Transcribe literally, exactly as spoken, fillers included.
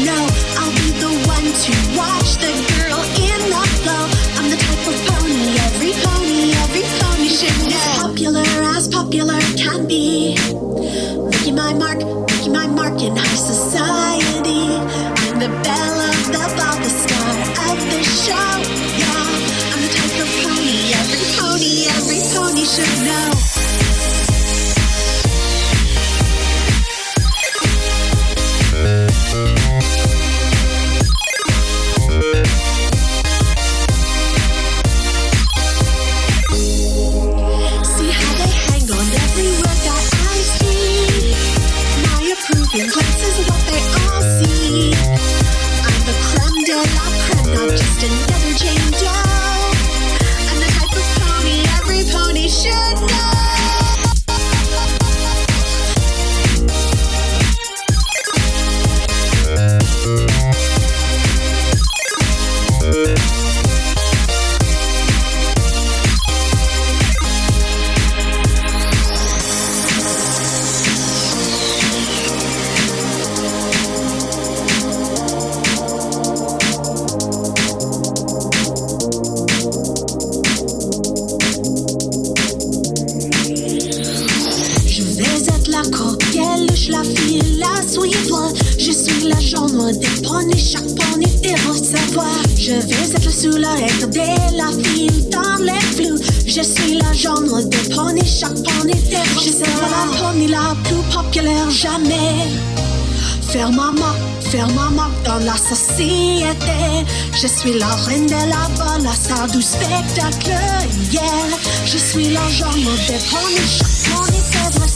know I'll be the one to watch the girl in the flow. I'm the type of pony, every pony, every pony should know. Popular as popular can be. Making my mark, making my mark in high society. I'm the belle of the ball, the star of the show. Yeah, I'm the type of pony, every pony, every pony should know. See how they hang on every word that I speak. My approving glance is what they all see. I'm the creme de la creme, not just another Jane Doe. I'm the type of pony every pony should know. La fille, la sweet one. Je suis la genre des poneys, chaque pony devant savoir. Je vais être sous la regarder la fille dans les flous. Je suis la genre des poneys, chaque pony devant. Je serai la pony la plus populaire jamais. Faire ma marque, faire ma marque dans la société. Je suis la reine de la balle, la star du spectacle, yeah. Je suis la genre des poneys, chaque pony devant.